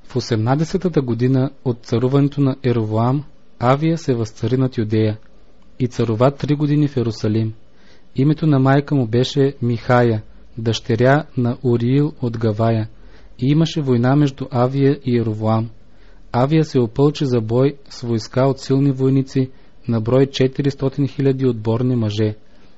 В 18-та година от царуването на Еровоам, Авия се възцари над Юдея и царува 3 години в Ерусалим. Името на майка му беше Михая, дъщеря на Уриил от Гавая, и имаше война между Авия и Еровоам. Авия се опълчи за бой с войска от силни войници на брой 400 000 отборни мъже,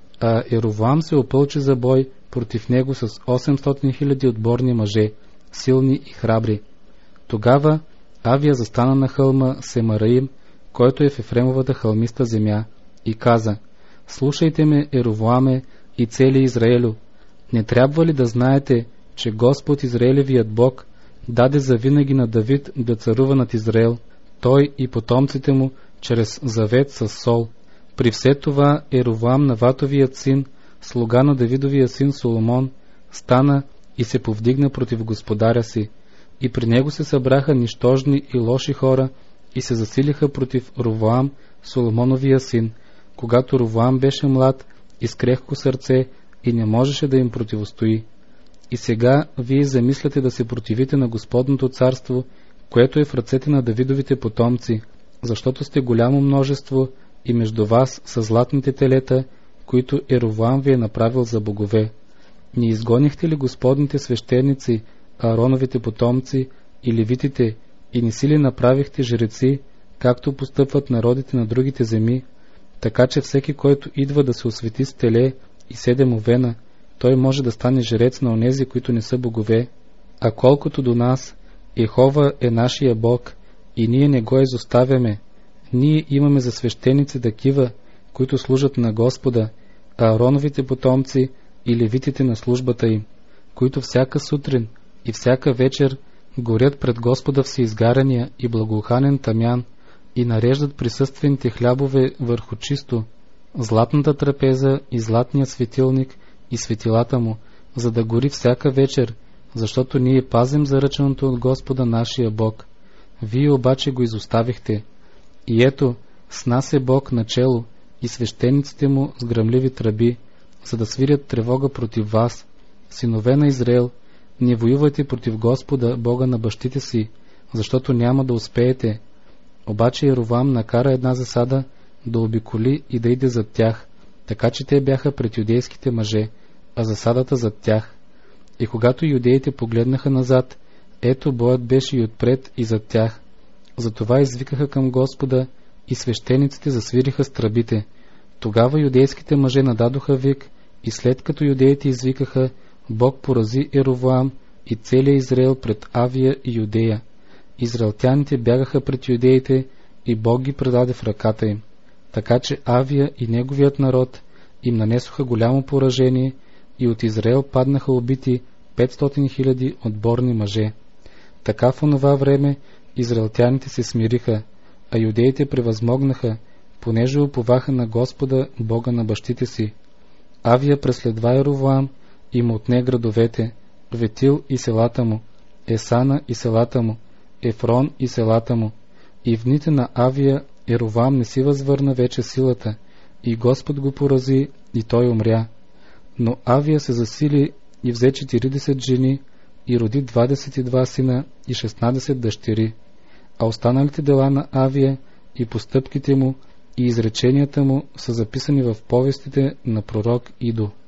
а Еровоам се опълчи за бой против него с 800 000 отборни мъже, силни и храбри. Тогава Авия застана на хълма Семараим, който е в Ефремовата хълмиста земя, и каза: слушайте ме, Еровоаме и цели Израелю, не трябва ли да знаете, че Господ Израелевият Бог даде завинаги на Давид да царува над Израел, той и потомците му, чрез завет с Сол. При все това Еровоам, Наватовият син, слуга на Давидовия син Соломон, стана и се повдигна против господаря си, и при него се събраха нищожни и лоши хора и се засилиха против Ровоам, Соломоновия син, когато Ровоам беше млад и с крехко сърце и не можеше да им противостои. И сега вие замисляте да се противите на Господното царство, което е в ръцете на Давидовите потомци, защото сте голямо множество и между вас са златните телета, които Еровоам ви е направил за богове. Не изгонихте ли Господните свещеници, Аароновите потомци и левитите, и не си ли направихте жреци, както постъпват народите на другите земи, така че всеки, който идва да се освети с теле и 7 овена, той може да стане жрец на онези, които не са богове? А колкото до нас, Йехова е нашия Бог и ние не го изоставяме. Ние имаме за свещеници такива, които служат на Господа, Аароновите потомци и левитите на службата им, които всяка сутрин и всяка вечер горят пред Господа всеизгарания и благоуханен тамян и нареждат присъствените хлябове върху чисто, златната трапеза и златния светилник и светилата му, за да гори всяка вечер, защото ние пазим заръченото от Господа нашия Бог. Вие обаче го изоставихте. И ето, с нас е Бог начело и свещениците му с гръмливи тръби, за да свирят тревога против вас. Синове на Израел, не воювайте против Господа, Бога на бащите си, защото няма да успеете. Обаче Еровоам накара една засада да обиколи и да иде зад тях, така че те бяха пред юдейските мъже, а засадата зад тях. И когато юдеите погледнаха назад, ето боят беше и отпред и зад тях. Затова извикаха към Господа и свещениците засвириха с тръбите. Тогава юдейските мъже нададоха вик и след като юдеите извикаха, Бог порази Еровоам и целия Израел пред Авия и Юдея. Израелтяните бягаха пред юдеите и Бог ги предаде в ръката им. Така че Авия и неговият народ им нанесоха голямо поражение и от Израел паднаха убити 500 000 отборни мъже. Така в онова време израелтяните се смириха, а юдеите превъзмогнаха, понеже уповаха на Господа, Бога на бащите си. Авия преследва Еровоам и му отне градовете, Ветил и селата му, Есана и селата му, Ефрон и селата му. И в дните на Авия Еровоам не си възвърна вече силата, и Господ го порази, и той умря. Но Авия се засили и взе 40 жени, и роди 22 сина и 16 дъщери. А останалите дела на Авия и постъпките му и изреченията му са записани в повестите на пророк Идо.